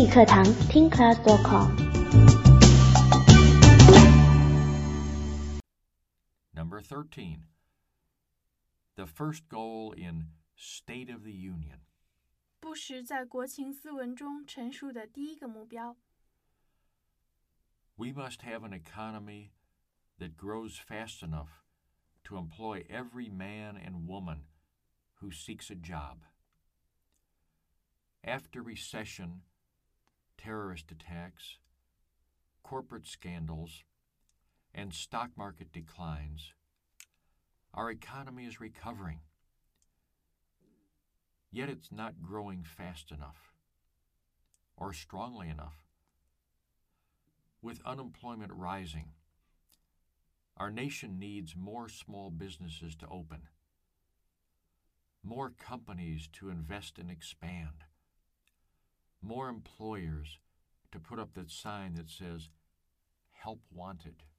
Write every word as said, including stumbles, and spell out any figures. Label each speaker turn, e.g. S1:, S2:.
S1: 语课堂 听 class dot com。
S2: Number thirteen. The first goal in State of the Union.
S3: 布什在国情咨文中陈述的第一个目标。
S2: We must have an economy that grows fast enough to employ every man and woman who seeks a job. After recession, terrorist attacks, corporate scandals, and stock market declines, our economy is recovering. Yet it's not growing fast enough or strongly enough. With unemployment rising, our nation needs more small businesses to open, more companies to invest and expand, more employers to put up that sign that says, "Help wanted."